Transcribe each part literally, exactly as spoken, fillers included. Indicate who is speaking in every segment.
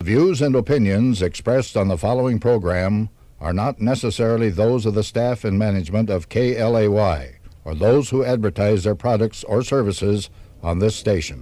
Speaker 1: views and opinions expressed on the following program are not necessarily those of the staff and management of K L A Y or those who advertise their products or services on this station.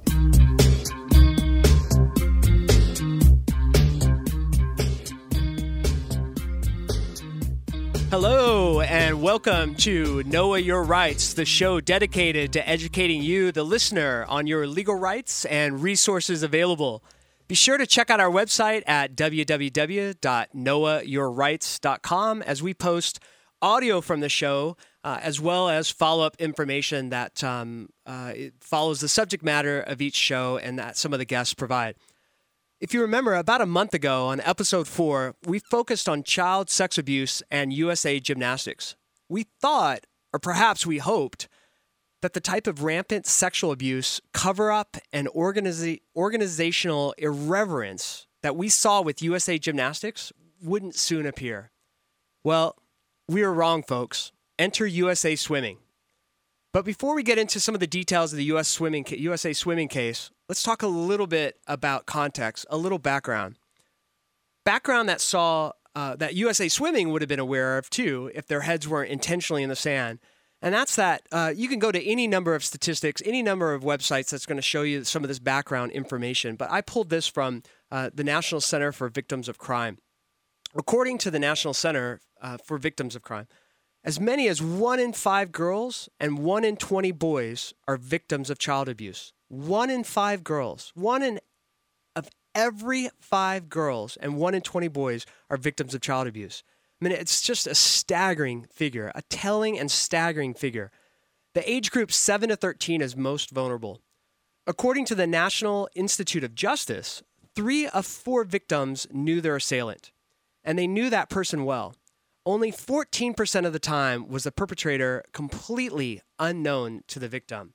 Speaker 2: Hello and welcome to Know Your Rights, the show dedicated to educating you, the listener, on your legal rights and resources available. Be sure to check out our website at w w w dot know your rights dot com as we post audio from the show, uh, as well as follow-up information that um, uh, it follows the subject matter of each show and that some of the guests provide. If you remember, about a month ago on episode four, we focused on child sex abuse and U S A Gymnastics. We thought, or perhaps we hoped, that the type of rampant sexual abuse, cover-up, and organiza- organizational irreverence that we saw with U S A Gymnastics wouldn't soon appear. Well, we were wrong, folks. Enter U S A Swimming. But before we get into some of the details of the U S swimming, U S A Swimming case, let's talk a little bit about context, a little background. Background that saw uh, that U S A Swimming would have been aware of too if their heads weren't intentionally in the sand. And that's that uh, you can go to any number of statistics, any number of websites that's going to show you some of this background information. But I pulled this from uh, the National Center for Victims of Crime. According to the National Center uh, for Victims of Crime, as many as one in five girls and one in twenty boys are victims of child abuse. One in five girls, one in of every five girls and one in twenty boys are victims of child abuse. I mean, it's just a staggering figure, a telling and staggering figure. The age group seven to thirteen is most vulnerable. According to the National Institute of Justice, three of four victims knew their assailant, and they knew that person well. Only fourteen percent of the time was the perpetrator completely unknown to the victim.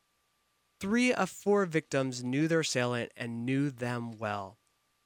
Speaker 2: Three of four victims knew their assailant and knew them well.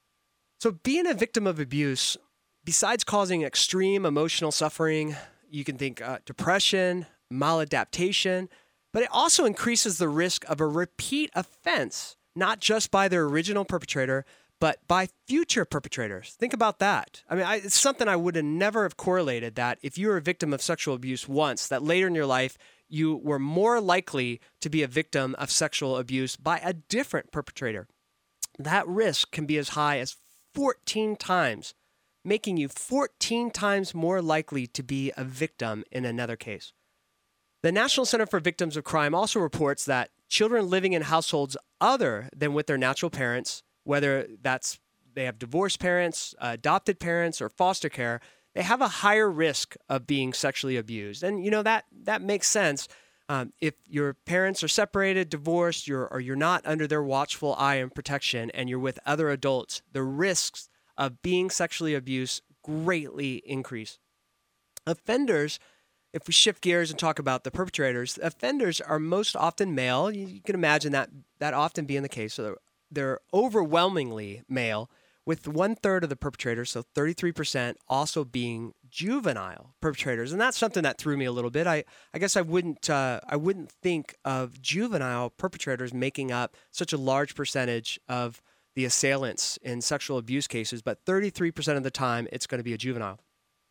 Speaker 2: So being a victim of abuse, besides causing extreme emotional suffering, you can think uh, depression, maladaptation, but it also increases the risk of a repeat offense, not just by their original perpetrator, but by future perpetrators. Think about that. I mean, I, it's something I would have never have correlated, that if you were a victim of sexual abuse once, that later in your life, you were more likely to be a victim of sexual abuse by a different perpetrator. That risk can be as high as fourteen times, making you fourteen times more likely to be a victim in another case. The National Center for Victims of Crime also reports that children living in households other than with their natural parents, whether that's they have divorced parents, adopted parents, or foster care, they have a higher risk of being sexually abused. And, you know, that that makes sense. Um, if your parents are separated, divorced, you're, or you're not under their watchful eye and protection, and you're with other adults, the risks of being sexually abused greatly increase. Offenders, if we shift gears and talk about the perpetrators, offenders are most often male. You, you can imagine that that often being the case. So they're, they're overwhelmingly male, with one third of the perpetrators, so thirty-three percent, also being juvenile perpetrators. And that's something that threw me a little bit. I, I guess I wouldn't uh, I wouldn't think of juvenile perpetrators making up such a large percentage of the assailants in sexual abuse cases, but thirty-three percent of the time it's going to be a juvenile.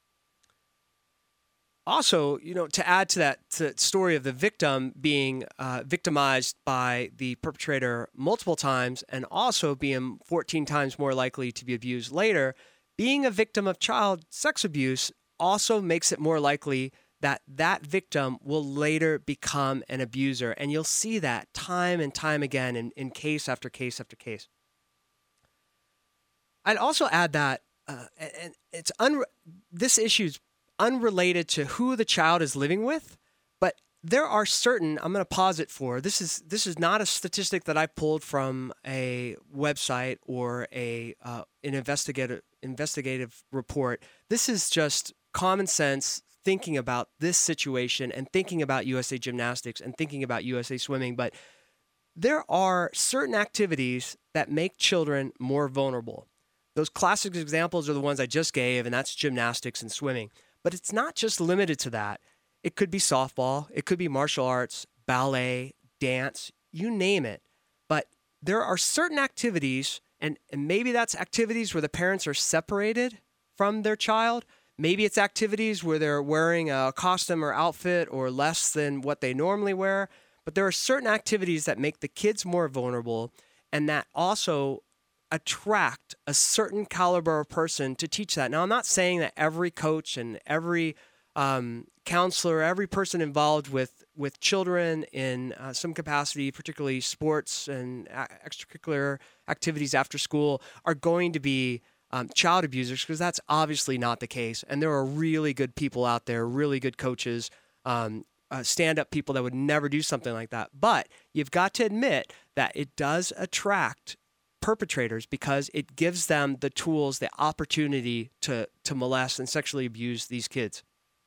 Speaker 2: Also, you know, to add to that to story of the victim being uh, victimized by the perpetrator multiple times and also being fourteen times more likely to be abused later, being a victim of child sex abuse also makes it more likely that that victim will later become an abuser. And you'll see that time and time again in, in case after case after case. I'd also add that uh, and it's un- this issue's unrelated to who the child is living with, but there are certain, I'm going to pause it for, this is this is not a statistic that I pulled from a website or a uh, an investigative investigative report. This is just common sense thinking about this situation and thinking about U S A Gymnastics and thinking about U S A Swimming, but there are certain activities that make children more vulnerable. Those classic examples are the ones I just gave, and that's gymnastics and swimming. But it's not just limited to that. It could be softball, it could be martial arts, ballet, dance, you name it. But there are certain activities And, and maybe that's activities where the parents are separated from their child. Maybe it's activities where they're wearing a costume or outfit or less than what they normally wear. But there are certain activities that make the kids more vulnerable and that also attract a certain caliber of person to teach that. Now, I'm not saying that every coach and every um, counselor, every person involved with, with children in uh, some capacity, particularly sports and extracurricular activities after school, are going to be Um, child abusers, because that's obviously not the case. And there are really good people out there, really good coaches, um, uh, stand-up people that would never do something like that. But you've got to admit that it does attract perpetrators because it gives them the tools, the opportunity to, to molest and sexually abuse these kids.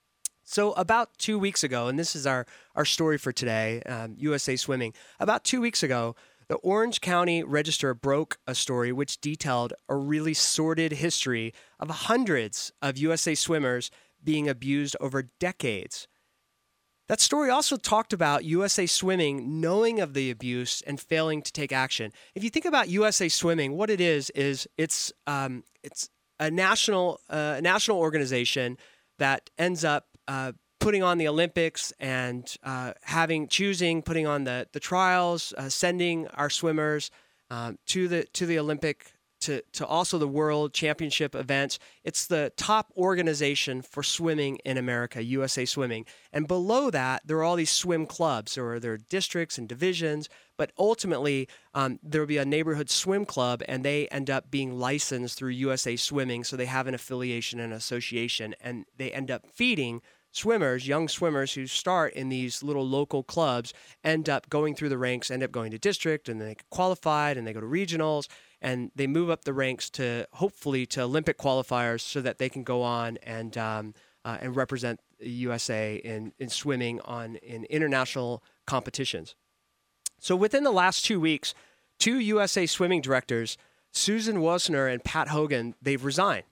Speaker 2: So about two weeks ago, and this is our, our story for today, um, U S A Swimming, about two weeks ago, the Orange County Register broke a story which detailed a really sordid history of hundreds of U S A swimmers being abused over decades. That story also talked about U S A Swimming knowing of the abuse and failing to take action. If you think about U S A Swimming, what it is is it's um, it's a national uh, national organization that ends up uh, putting on the Olympics and uh, having choosing putting on the the trials, uh, sending our swimmers um, to the to the Olympic to to also the World Championship events. It's the top organization for swimming in America, U S A Swimming. And below that, there are all these swim clubs, or there are districts and divisions. But ultimately, um, there will be a neighborhood swim club, and they end up being licensed through U S A Swimming, so they have an affiliation and association, and they end up feeding swimmers, young swimmers who start in these little local clubs, end up going through the ranks, end up going to district, and then they get qualified, and they go to regionals, and they move up the ranks to hopefully to Olympic qualifiers so that they can go on and um, uh, and represent the U S A in, in swimming on in international competitions. So within the last two weeks, two U S A swimming directors, Susan Wosner and Pat Hogan, they've resigned.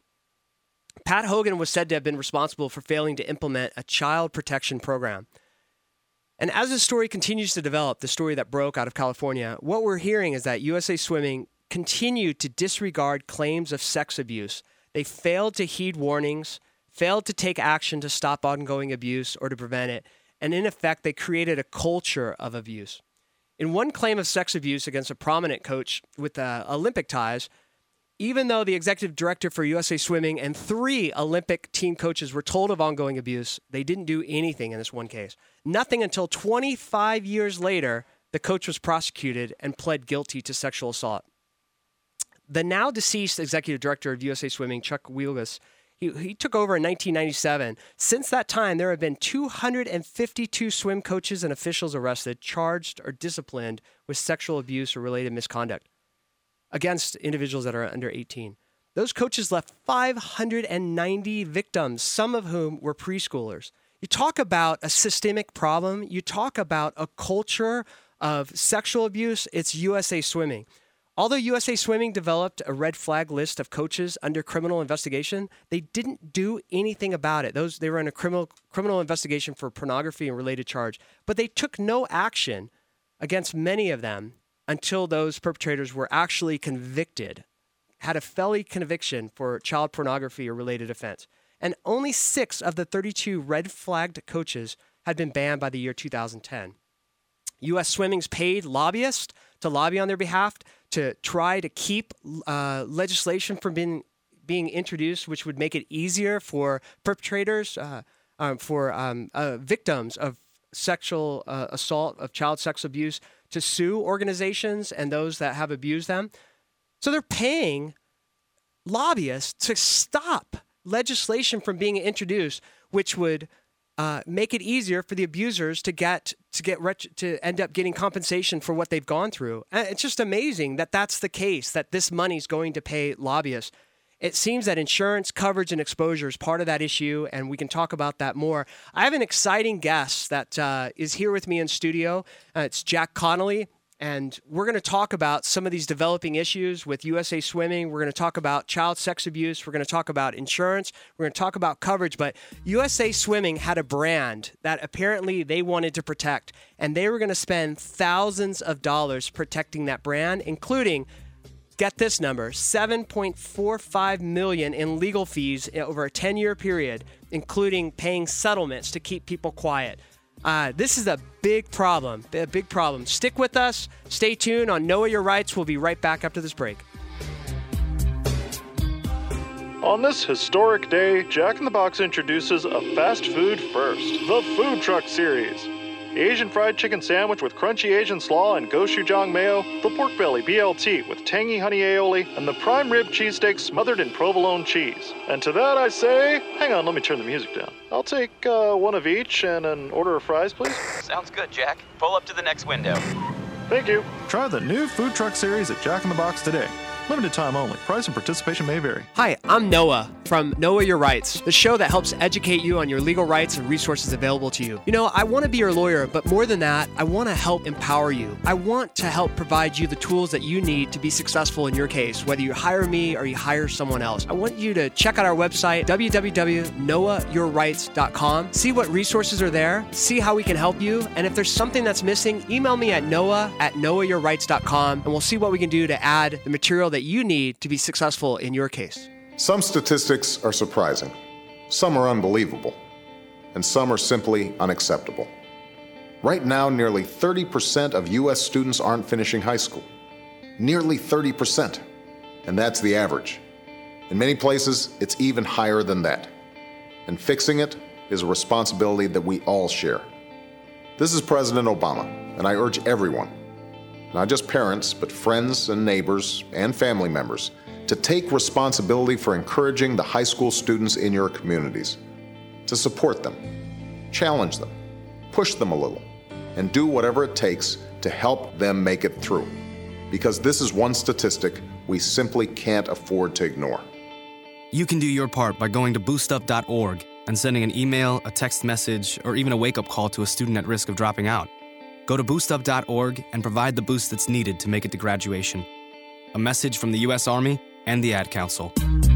Speaker 2: Pat Hogan was said to have been responsible for failing to implement a child protection program. And as the story continues to develop, the story that broke out of California, what we're hearing is that U S A Swimming continued to disregard claims of sex abuse. They failed to heed warnings, failed to take action to stop ongoing abuse or to prevent it, and in effect, they created a culture of abuse. In one claim of sex abuse against a prominent coach with uh, Olympic ties, even though the executive director for U S A Swimming and three Olympic team coaches were told of ongoing abuse, they didn't do anything in this one case. Nothing until twenty-five years later, the coach was prosecuted and pled guilty to sexual assault. The now deceased executive director of U S A Swimming, Chuck Wielgus, he, he took over in nineteen ninety-seven. Since that time, there have been two hundred fifty-two swim coaches and officials arrested, charged, or disciplined with sexual abuse or related misconduct against individuals that are under eighteen. Those coaches left five hundred ninety victims, some of whom were preschoolers. You talk about a systemic problem. You talk about a culture of sexual abuse. It's U S A Swimming. Although U S A Swimming developed a red flag list of coaches under criminal investigation, they didn't do anything about it. Those they were in a criminal criminal investigation for pornography and related charge, but they took no action against many of them until those perpetrators were actually convicted, had a felony conviction for child pornography or related offense. And only six of the thirty-two red-flagged coaches had been banned by the year two thousand ten. U S Swimming's paid lobbyists to lobby on their behalf to try to keep uh, legislation from being, being introduced, which would make it easier for perpetrators, uh, um, for um, uh, victims of sexual uh, assault, of child sex abuse, to sue organizations and those that have abused them. So they're paying lobbyists to stop legislation from being introduced, which would uh, make it easier for the abusers to get to get ret- to end up getting compensation for what they've gone through. And it's just amazing that that's the case, that this money's going to pay lobbyists. It seems that insurance coverage and exposure is part of that issue, and we can talk about that more. I have an exciting guest that uh, is here with me in studio. Uh, it's Jack Connolly, and we're going to talk about some of these developing issues with U S A Swimming. We're going to talk about child sex abuse. We're going to talk about insurance. We're going to talk about coverage. But U S A Swimming had a brand that apparently they wanted to protect, and they were going to spend thousands of dollars protecting that brand, including get this number, seven point four five million dollars in legal fees over a ten-year period, including paying settlements to keep people quiet. Uh, this is a big problem, a big problem. Stick with us. Stay tuned on Know Your Rights. We'll be right back after this break.
Speaker 3: On this historic day, Jack in the Box introduces a fast food first, the Food Truck Series. The Asian fried chicken sandwich with crunchy Asian slaw and gochujang mayo, the pork belly B L T with tangy honey aioli, and the prime rib cheesesteak smothered in provolone cheese. And to that I say, hang on, let me turn the music down. I'll take uh, one of each and an order of fries, please.
Speaker 4: Sounds good, Jack. Pull up to the next window.
Speaker 3: Thank you. Try the new Food Truck Series at Jack in the Box today. Limited time only. Price and participation may vary.
Speaker 2: Hi, I'm Noah from Know Your Rights, the show that helps educate you on your legal rights and resources available to you. You know, I want to be your lawyer, but more than that, I want to help empower you. I want to help provide you the tools that you need to be successful in your case, whether you hire me or you hire someone else. I want you to check out our website, w w w dot noah your rights dot com. See what resources are there, see how we can help you, and if there's something that's missing, email me at noah at noah your rights dot com, and we'll see what we can do to add the material that you need to be successful in your case.
Speaker 5: Some statistics are surprising, some are unbelievable, and some are simply unacceptable. Right now, nearly thirty percent of U S students aren't finishing high school. Nearly thirty percent. And that's the average. In many places, it's even higher than that. And fixing it is a responsibility that we all share. This is President Obama, and I urge everyone, not just parents, but friends and neighbors and family members, to take responsibility for encouraging the high school students in your communities, to support them, challenge them, push them a little, and do whatever it takes to help them make it through. Because this is one statistic we simply can't afford to ignore.
Speaker 6: You can do your part by going to boost up dot org and sending an email, a text message, or even a wake-up call to a student at risk of dropping out. Go to boost up dot org and provide the boost that's needed to make it to graduation. A message from the U S Army and the Ad Council.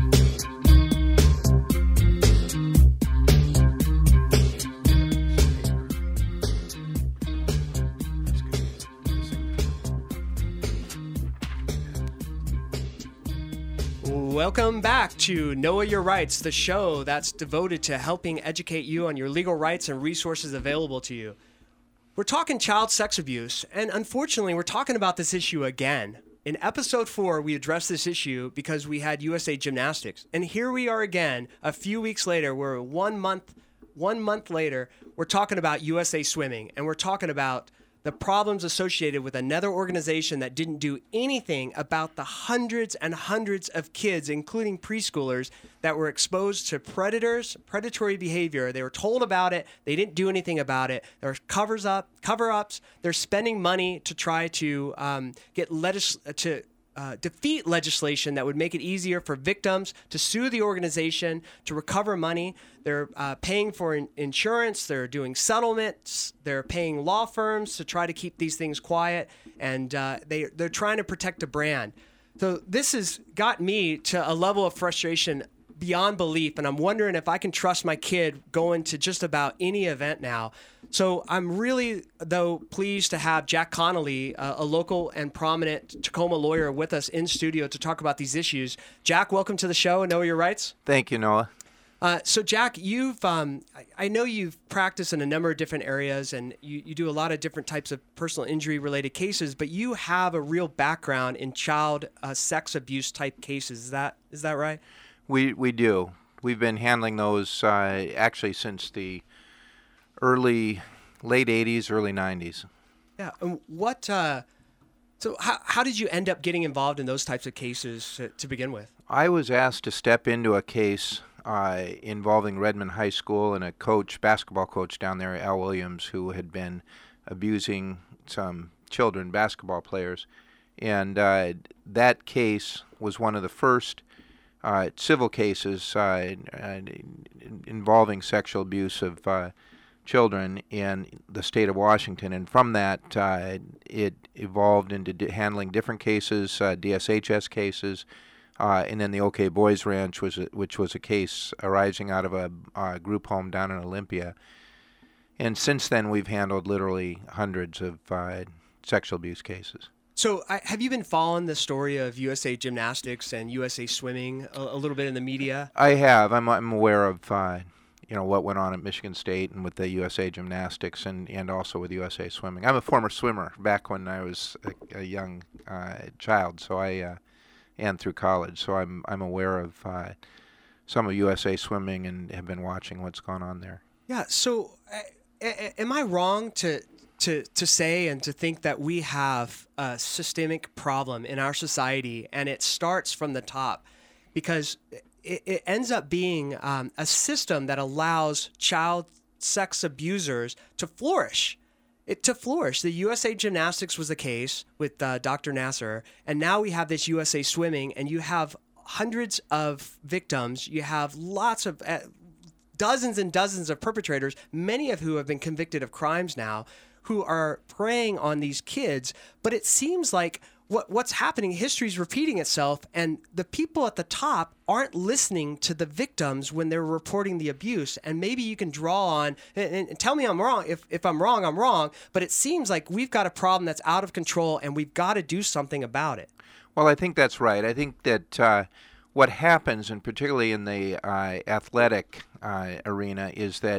Speaker 2: Welcome back to Know Your Rights, the show that's devoted to helping educate you on your legal rights and resources available to you. We're talking child sex abuse, and unfortunately, we're talking about this issue again. In episode four, we addressed this issue because we had U S A Gymnastics, and here we are again, a few weeks later. We're one month, one month later. We're talking about U S A Swimming, and we're talking about the problems associated with another organization that didn't do anything about the hundreds and hundreds of kids, including preschoolers, that were exposed to predators, predatory behavior. They were told about it. They didn't do anything about it. There are covers up, cover-ups. They're spending money to try to um, get legis- to uh, defeat legislation that would make it easier for victims to sue the organization, to recover money. They're uh, paying for in- insurance. They're doing settlements. They're paying law firms to try to keep these things quiet, and uh, they they're trying to protect a brand. So this has got me to a level of frustration beyond belief, and I'm wondering if I can trust my kid going to just about any event now. So I'm really, though, pleased to have Jack Connolly, uh, a local and prominent Tacoma lawyer, with us in studio to talk about these issues. Jack, welcome to the show and Know Your Rights.
Speaker 7: Thank you, Noah.
Speaker 2: Uh, so, Jack, you've um, I, I know you've practiced in a number of different areas, and you, you do a lot of different types of personal injury-related cases, but you have a real background in child uh, sex abuse type cases. Is that is that right?
Speaker 7: We we do. We've been handling those uh, actually since the early, late eighties, early nineties.
Speaker 2: Yeah. And what? Uh, so how how did you end up getting involved in those types of cases to, to begin with?
Speaker 7: I was asked to step into a case uh, involving Redmond High School and a coach, basketball coach down there, Al Williams, who had been abusing some children, basketball players, and uh, that case was one of the first Uh, civil cases uh, uh, involving sexual abuse of uh, children in the state of Washington, and from that uh, it evolved into d- handling different cases, uh, D S H S cases, uh, and then the OK Boys Ranch, was a, which was a case arising out of a uh, group home down in Olympia. And since then, we've handled literally hundreds of uh, sexual abuse cases.
Speaker 2: So I, have you been following the story of U S A Gymnastics and U S A Swimming a, a little bit in the media?
Speaker 7: I have. I'm, I'm aware of uh, you know what went on at Michigan State and with the U S A Gymnastics and, and also with U S A Swimming. I'm a former swimmer back when I was a, a young uh, child, so I uh, and through college. So I'm I'm aware of uh, some of U S A Swimming and have been watching what's gone on there.
Speaker 2: Yeah. So uh, am I wrong to? To, to say and to think that we have a systemic problem in our society, and it starts from the top, because it, it ends up being um, a system that allows child sex abusers to flourish. It to flourish. The U S A Gymnastics was the case with uh, Doctor Nassar, and now we have this U S A Swimming, and you have hundreds of victims. You have lots of uh, dozens and dozens of perpetrators, many of who have been convicted of crimes now, who are preying on these kids. But it seems like what what's happening, history's repeating itself, and the people at the top aren't listening to the victims when they're reporting the abuse. And maybe you can draw on, and, and tell me I'm wrong. If, if I'm wrong, I'm wrong. But it seems like we've got a problem that's out of control, and we've got to do something about it.
Speaker 7: Well, I think that's right. I think that uh, what happens, and particularly in the uh, athletic uh, arena, is that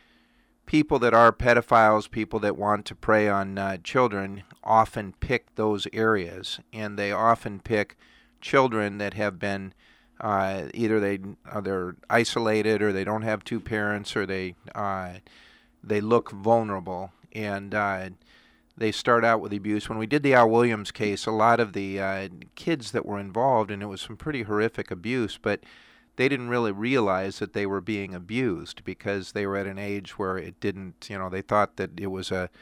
Speaker 7: people that are pedophiles, people that want to prey on uh, children, often pick those areas, and they often pick children that have been uh, either they uh, they're isolated, or they don't have two parents, or they uh, they look vulnerable, and uh, they start out with abuse. When we did the Al Williams case, a lot of the uh, kids that were involved, and it was some pretty horrific abuse, but they didn't really realize that they were being abused because they were at an age where it didn't, you know, they thought that it was a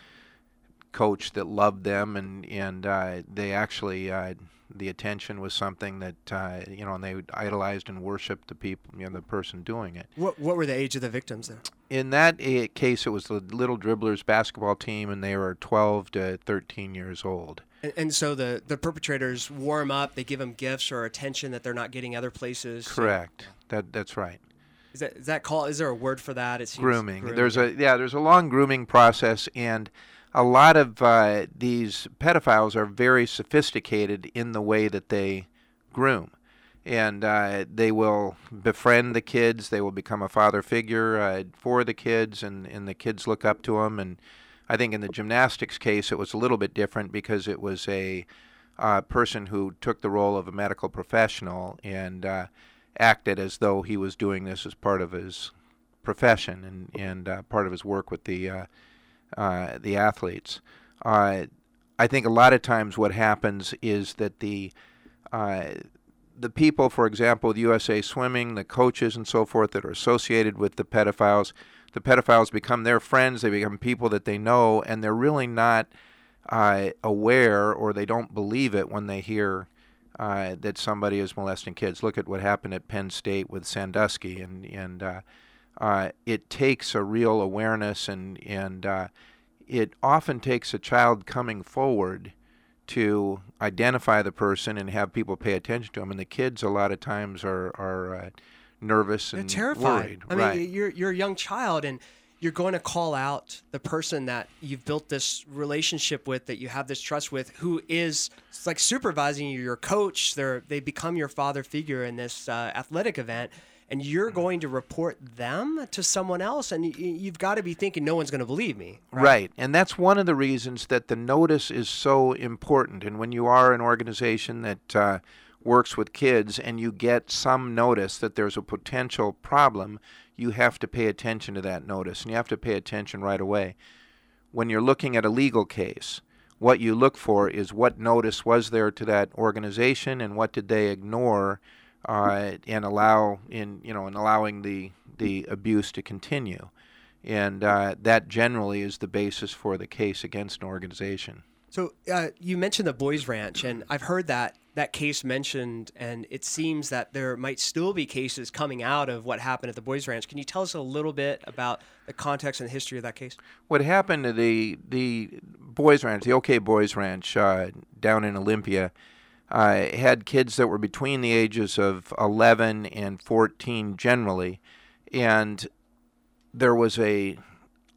Speaker 7: coach that loved them, and, and uh, they actually, uh, the attention was something that, uh, you know, and they idolized and worshiped the people, you know, the person doing it.
Speaker 2: What what were the age of the victims then?
Speaker 7: In that uh, case, it was the Little Dribblers basketball team, and they were twelve to thirteen years old.
Speaker 2: And, and so the, the perpetrators warm up, they give them gifts or attention that they're not getting other places.
Speaker 7: Correct.
Speaker 2: So,
Speaker 7: That that's right.
Speaker 2: Is that is that called? Is there a word for that? It seems
Speaker 7: grooming.
Speaker 2: grooming.
Speaker 7: There's a yeah. There's a long grooming process, and a lot of uh, these pedophiles are very sophisticated in the way that they groom, and uh, they will befriend the kids. They will become a father figure uh, for the kids, and and the kids look up to them. And I think in the gymnastics case, it was a little bit different because it was a uh, person who took the role of a medical professional and uh, acted as though he was doing this as part of his profession and and uh, part of his work with the uh, uh, the athletes. Uh, I think a lot of times what happens is that the uh, the people, for example, with U S A Swimming, the coaches and so forth that are associated with the pedophiles, the pedophiles become their friends. They become people that they know, and they're really not uh, aware, or they don't believe it when they hear Uh, that somebody is molesting kids. Look at what happened at Penn State with Sandusky, and and uh, uh, it takes a real awareness, and and uh, it often takes a child coming forward to identify the person and have people pay attention to them. And the kids a lot of times are are uh, nervous and
Speaker 2: They're terrified.
Speaker 7: worried.
Speaker 2: I mean,
Speaker 7: right.
Speaker 2: you're you're a young child, and you're going to call out the person that you've built this relationship with, that you have this trust with, who is like supervising you, your coach. They're they become your father figure in this uh, athletic event, and you're going to report them to someone else, and you, you've got to be thinking, no one's going to believe me. Right?
Speaker 7: Right, and that's one of the reasons that the notice is so important. And when you are an organization that uh, works with kids and you get some notice that there's a potential problem, you have to pay attention to that notice, and you have to pay attention right away. When you're looking at a legal case, what you look for is what notice was there to that organization, and what did they ignore, uh, and allow in you know in allowing the the abuse to continue, and uh, that generally is the basis for the case against an organization.
Speaker 2: So uh, you mentioned the Boys Ranch, and I've heard that that case mentioned, and it seems that there might still be cases coming out of what happened at the Boys Ranch. Can you tell us a little bit about the context and history of that case?
Speaker 7: What happened to the the Boys Ranch, the OK Boys Ranch uh, down in Olympia, uh, had kids that were between the ages of eleven and fourteen generally, and there was a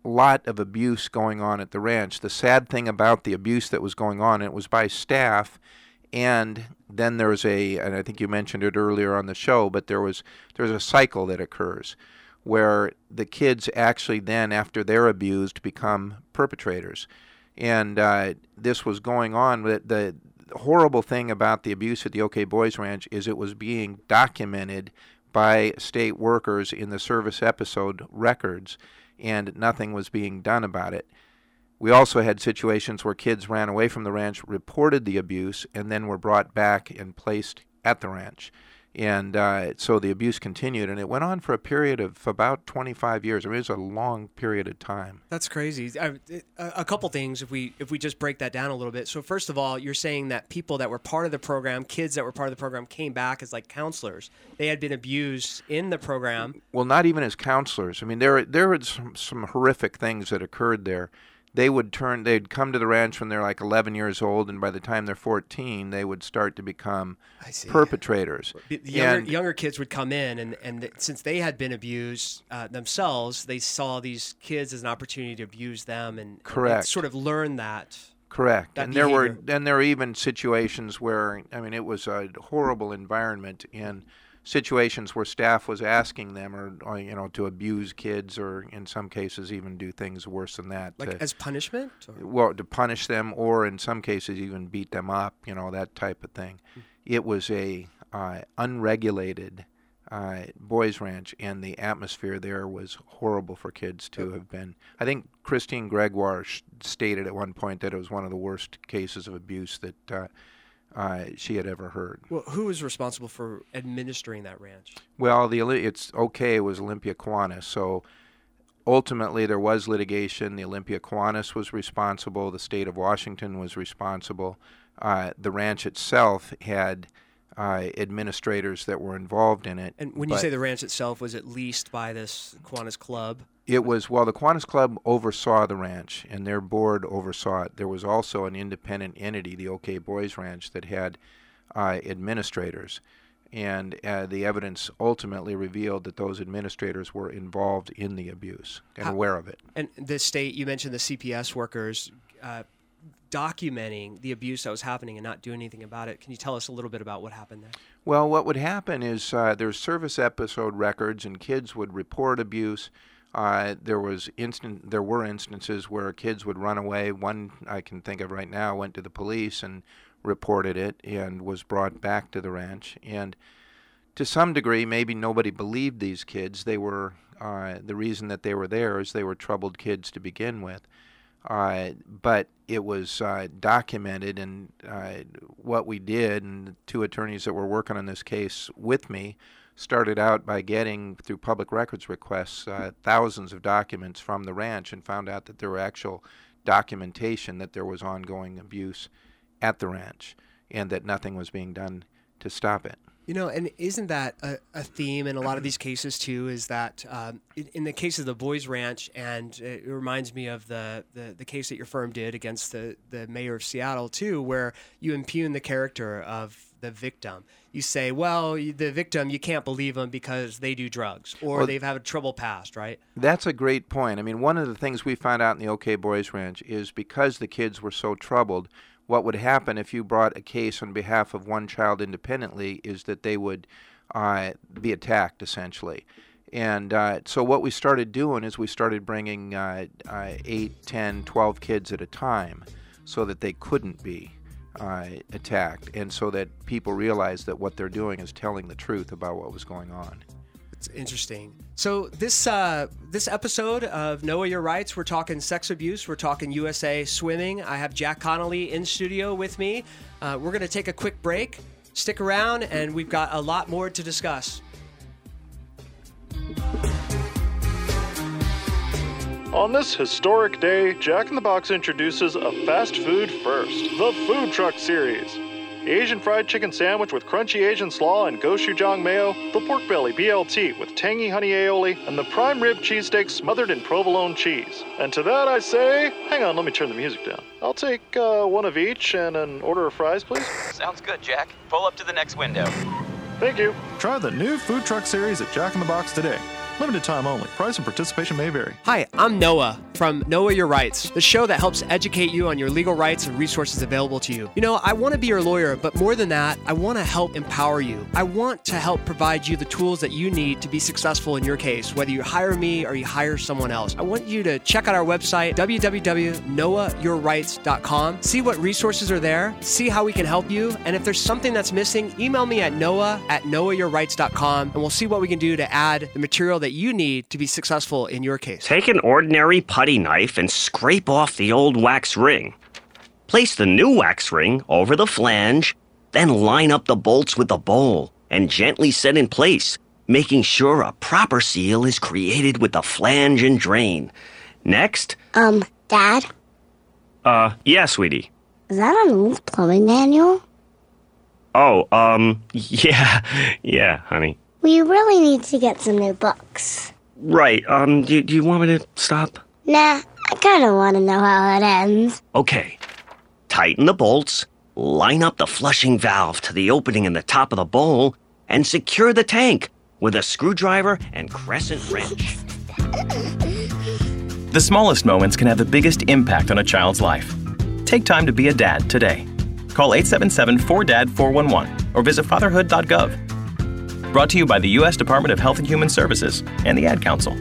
Speaker 7: lot of abuse going on at the ranch. The sad thing about the abuse that was going on, it was by staff, and then there's a, and I think you mentioned it earlier on the show, but there was there's a cycle that occurs where the kids actually then, after they're abused, become perpetrators. And uh, this was going on. The, the horrible thing about the abuse at the OK Boys Ranch is it was being documented by state workers in the service episode records, and nothing was being done about it. We also had situations where kids ran away from the ranch, reported the abuse, and then were brought back and placed at the ranch. And uh, so the abuse continued, and it went on for a period of about twenty-five years. I mean, it was a long period of time.
Speaker 2: That's crazy. I, a couple things, if we if we just break that down a little bit. So first of all, you're saying that people that were part of the program, kids that were part of the program, came back as like counselors. They had been abused in the program.
Speaker 7: Well, not even as counselors. I mean, there there were some, some horrific things that occurred there. They would turn, they'd come to the ranch when they're like eleven years old, and by the time they're fourteen, they would start to become perpetrators.
Speaker 2: The younger, and, younger kids would come in, and, and since they had been abused uh, themselves, they saw these kids as an opportunity to abuse them, and,
Speaker 7: correct.
Speaker 2: and sort of learn that.
Speaker 7: Correct.
Speaker 2: That
Speaker 7: and
Speaker 2: behavior.
Speaker 7: there were and there were even situations where, I mean, it was a horrible environment, and situations where staff was asking them, or, or you know, to abuse kids, or in some cases even do things worse than that.
Speaker 2: Like
Speaker 7: to,
Speaker 2: as punishment? Or?
Speaker 7: Well, to punish them, or in some cases even beat them up, you know, that type of thing. Mm-hmm. It was a uh, unregulated uh, boys' ranch, and the atmosphere there was horrible for kids to have been. I think Christine Gregoire sh- stated at one point that it was one of the worst cases of abuse that uh, Uh, she had ever heard.
Speaker 2: Well, who was responsible for administering that ranch?
Speaker 7: Well, the it's okay. It was Olympia Kiwanis. So ultimately, there was litigation. The Olympia Kiwanis was responsible. The state of Washington was responsible. Uh, the ranch itself had uh, administrators that were involved in it.
Speaker 2: And when you say the ranch itself, was it leased by this Kiwanis Club?
Speaker 7: It was, well, the Kiwanis Club oversaw the ranch, and their board oversaw it. There was also an independent entity, the OK Boys Ranch, that had uh, administrators. And uh, the evidence ultimately revealed that those administrators were involved in the abuse and
Speaker 2: How,
Speaker 7: aware of it.
Speaker 2: And the state, you mentioned the C P S workers uh, documenting the abuse that was happening and not doing anything about it. Can you tell us a little bit about what happened there?
Speaker 7: Well, what would happen is uh, there's service episode records, and kids would report abuse. Uh, there was instant. There were instances where kids would run away. One I can think of right now went to the police and reported it and was brought back to the ranch. And to some degree, maybe nobody believed these kids. They were uh, the reason that they were there is they were troubled kids to begin with. Uh, but it was uh, documented, and uh, what we did, and the two attorneys that were working on this case with me started out by getting, through public records requests, uh, thousands of documents from the ranch, and found out that there were actual documentation that there was ongoing abuse at the ranch, and that nothing was being done to stop it.
Speaker 2: You know, and isn't that a, a theme in a lot of these cases too, is that um, in, in the case of the Boys Ranch, and it reminds me of the, the, the case that your firm did against the, the mayor of Seattle too, where you impugn the character of the victim. You say, well, the victim, you can't believe them because they do drugs, or well, they've had a troubled past, right?
Speaker 7: That's a great point. I mean, one of the things we found out in the OK Boys Ranch is because the kids were so troubled, what would happen if you brought a case on behalf of one child independently is that they would uh, be attacked, essentially. And uh, so what we started doing is we started bringing uh, uh, eight, ten, twelve kids at a time so that they couldn't be uh, attacked, and so that people realized that what they're doing is telling the truth about what was going on.
Speaker 2: It's interesting. So this uh, this episode of Know Your Rights, we're talking sex abuse, we're talking U S A Swimming. I have Jack Connolly in studio with me. Uh, we're going to take a quick break. Stick around, and we've got a lot more to discuss.
Speaker 3: On this historic day, Jack in the Box introduces a fast food first, the Food Truck Series. Asian fried chicken sandwich with crunchy Asian slaw and gochujang mayo, the pork belly B L T with tangy honey aioli, and the prime rib cheesesteak smothered in provolone cheese. And to that I say, hang on, let me turn the music down. I'll take uh, one of each and an order of fries, please.
Speaker 4: Sounds good, Jack. Pull up to the next window.
Speaker 3: Thank you.
Speaker 8: Try the new Food Truck Series at Jack in the Box today. Limited time only. Price and participation may vary.
Speaker 2: Hi, I'm Noah, from Know Your Rights, the show that helps educate you on your legal rights and resources available to you. You know, I want to be your lawyer, but more than that, I want to help empower you. I want to help provide you the tools that you need to be successful in your case, whether you hire me or you hire someone else. I want you to check out our website, w w w dot noah your rights dot com. See what resources are there, see how we can help you, and if there's something that's missing, email me at noah at noah your rights dot com, and we'll see what we can do to add the material that you need to be successful in your case.
Speaker 8: Take an ordinary putty knife and scrape off the old wax ring. Place the new wax ring over the flange, then line up the bolts with the bowl and gently set in place, making sure a proper seal is created with the flange and drain. Next.
Speaker 9: Um, Dad?
Speaker 8: Uh, yeah, sweetie.
Speaker 9: Is that an old plumbing manual?
Speaker 8: Oh, um, yeah, yeah, honey.
Speaker 9: We really need to get some new books.
Speaker 8: Right, um, do, do you want me to stop?
Speaker 9: Nah, I kind of want to know how it ends.
Speaker 8: Okay. Tighten the bolts, line up the flushing valve to the opening in the top of the bowl, and secure the tank with a screwdriver and crescent wrench.
Speaker 10: The smallest moments can have the biggest impact on a child's life. Take time to be a dad today. Call eight seven seven, four D A D, four one one or visit fatherhood dot gov. Brought to you by the U S Department of Health and Human Services and the Ad Council.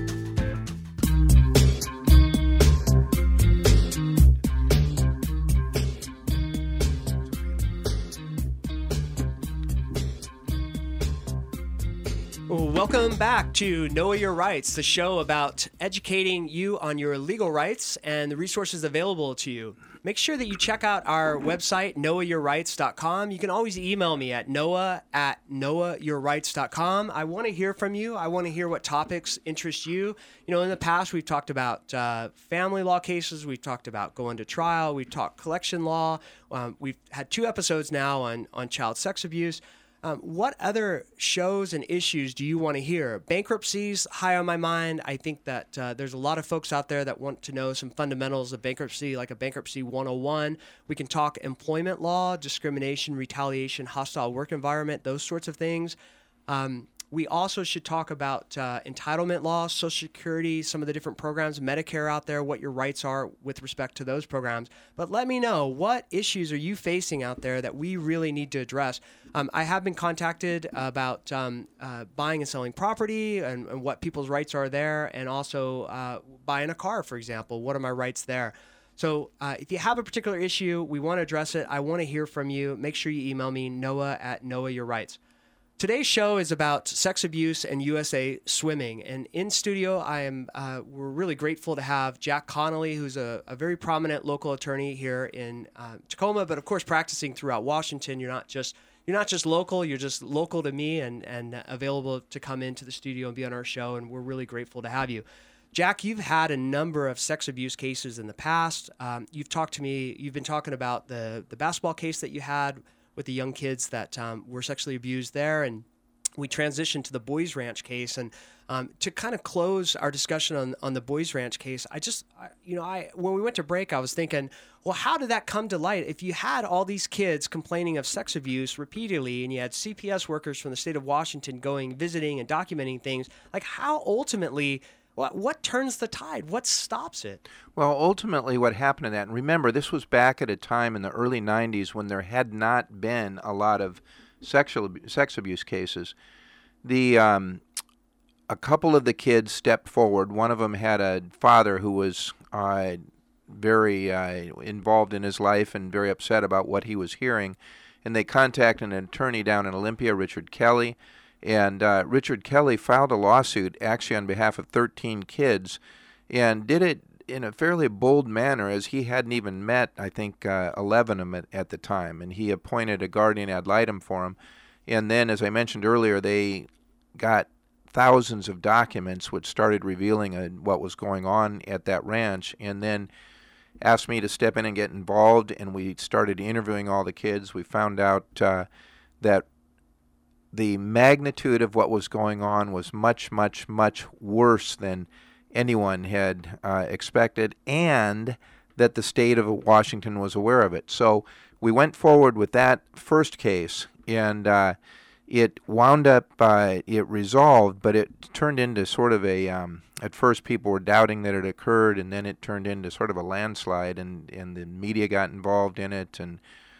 Speaker 2: Welcome back to Know Your Rights, the show about educating you on your legal rights and the resources available to you. Make sure that you check out our website, noah your rights dot com. You can always email me at noah at noah your rights dot com. I want to hear from you. I want to hear what topics interest you. You know, in the past, we've talked about uh, family law cases. We've talked about going to trial. We've talked collection law. Um, we've had two episodes now on, on child sex abuse. Um, what other shows and issues do you want to hear? Bankruptcy's high on my mind. I think that uh, there's a lot of folks out there that want to know some fundamentals of bankruptcy, like a Bankruptcy one oh one. We can talk employment law, discrimination, retaliation, hostile work environment, those sorts of things. Um, we also should talk about uh, entitlement law, Social Security, some of the different programs, Medicare out there, what your rights are with respect to those programs. But let me know, what issues are you facing out there that we really need to address? Um, I have been contacted about um, uh, buying and selling property and, and what people's rights are there, and also uh, buying a car, for example. What are my rights there? So uh, if you have a particular issue, we want to address it. I want to hear from you. Make sure you email me, noah at noah your rights. Today's show is about sex abuse and U S A Swimming. And in studio, I am uh, we're really grateful to have Jack Connolly, who's a, a very prominent local attorney here in uh, Tacoma, but of course practicing throughout Washington. You're not just you're not just local, you're just local to me and, and available to come into the studio and be on our show, and we're really grateful to have you. Jack, you've had a number of sex abuse cases in the past. Um, you've talked to me, you've been talking about the, the basketball case that you had with the young kids that um, were sexually abused there, and we transitioned to the Boys Ranch case. And um, to kind of close our discussion on, on the Boys Ranch case, I just, I, you know, I when we went to break, I was thinking, well, how did that come to light? If you had all these kids complaining of sex abuse repeatedly, and you had C P S workers from the state of Washington going, visiting and documenting things, like how ultimately, what, what turns the tide? What stops it?
Speaker 7: Well, ultimately what happened to that, and remember, this was back at a time in the early nineties when there had not been a lot of sexual sex abuse cases. The um, a couple of the kids stepped forward. One of them had a father who was uh, very uh, involved in his life and very upset about what he was hearing, and they contacted an attorney down in Olympia, Richard Kelly. And uh, Richard Kelly filed a lawsuit actually on behalf of thirteen kids, and did it in a fairly bold manner, as he hadn't even met, I think, uh, eleven of them at, at the time. And he appointed a guardian ad litem for them. And then, as I mentioned earlier, they got thousands of documents which started revealing uh, what was going on at that ranch, and then asked me to step in and get involved. And we started interviewing all the kids. We found out uh, that the magnitude of what was going on was much, much, much worse than anyone had uh, expected, and that the state of Washington was aware of it. So we went forward with that first case, and uh, it wound up, uh, it resolved, but it turned into sort of a, um, at first people were doubting that it occurred, and then it turned into sort of a landslide, and, and the media got involved in it, and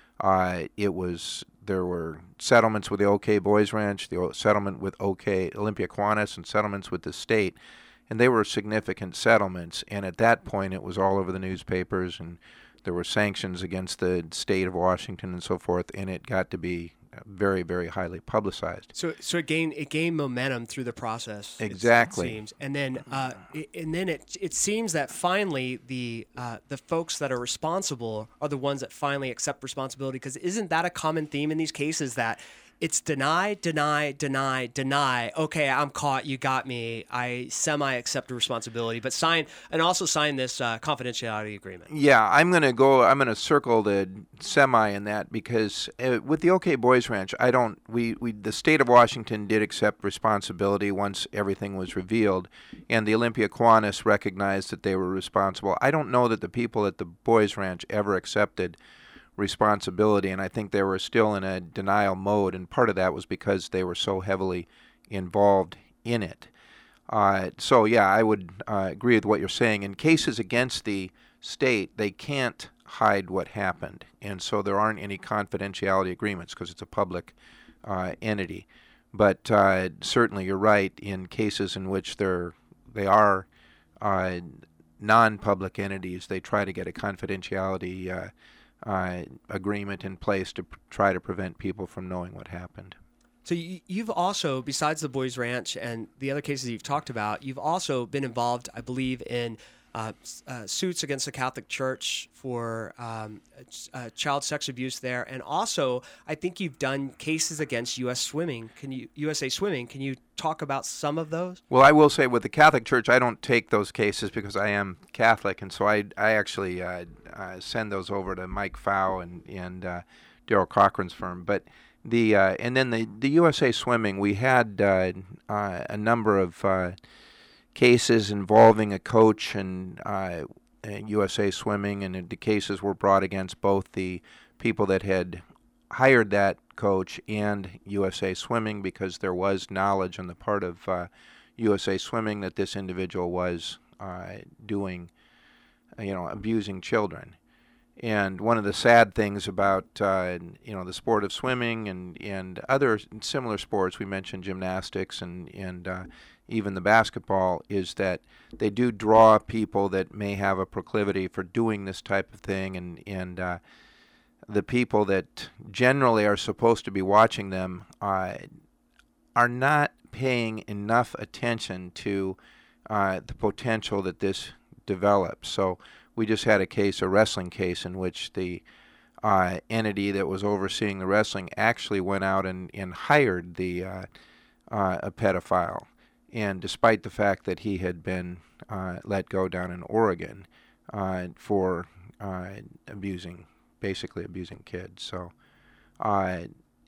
Speaker 7: uh, it was, there were settlements with the OK Boys Ranch, the settlement with OK Olympia Kiwanis, and settlements with the state, and they were significant settlements, and at that point it was all over the newspapers, and there were sanctions against the state of Washington and so forth, and it got to be very, very highly publicized.
Speaker 2: So, so it gained it gained momentum through the process.
Speaker 7: Exactly.
Speaker 2: It seems, and then, uh, it, and then it it seems that finally the uh, the folks that are responsible are the ones that finally accept responsibility. Because isn't that a common theme in these cases, that it's deny, deny, deny, deny. Okay, I'm caught. You got me. I semi-accept the responsibility, but sign and also sign this uh, confidentiality agreement.
Speaker 7: Yeah, I'm going to go. I'm going to circle the semi in that, because uh, with the OK Boys Ranch, I don't. We, we the state of Washington did accept responsibility once everything was revealed, and the Olympia Kiwanis recognized that they were responsible. I don't know that the people at the Boys Ranch ever accepted responsibility, and I think they were still in a denial mode, and part of that was because they were so heavily involved in it. Uh, so yeah, I would uh, agree with what you're saying. In cases against the state, they can't hide what happened, and so there aren't any confidentiality agreements because it's a public uh, entity. But uh, certainly you're right, in cases in which they're, they are uh, non-public entities, they try to get a confidentiality uh, Uh, agreement in place to pr- try to prevent people from knowing what happened.
Speaker 2: So you, you've also, besides the Boys Ranch and the other cases you've talked about, you've also been involved, I believe, in uh, uh, suits against the Catholic Church for um, uh, child sex abuse there, and also I think you've done cases against U S Swimming. Can you U S A Swimming? Can you talk about some of those?
Speaker 7: Well, I will say with the Catholic Church, I don't take those cases because I am Catholic, and so I I actually uh, uh, send those over to Mike Fow and and uh, Daryl Cochran's firm. But the uh, and then the the U S A Swimming, we had uh, uh, a number of uh, cases involving a coach and uh, U S A Swimming, and the cases were brought against both the people that had hired that coach and U S A Swimming, because there was knowledge on the part of uh, U S A Swimming that this individual was uh, doing, you know, abusing children. And one of the sad things about, uh, you know, the sport of swimming and, and other similar sports, we mentioned gymnastics and, and uh, even the basketball, is that they do draw people that may have a proclivity for doing this type of thing, and, and uh, the people that generally are supposed to be watching them uh, are not paying enough attention to uh, the potential that this develops. So we just had a case, a wrestling case, in which the uh, entity that was overseeing the wrestling actually went out and, and hired the uh, uh, a pedophile. And despite the fact that he had been uh, let go down in Oregon uh, for uh, abusing, basically abusing kids. So uh,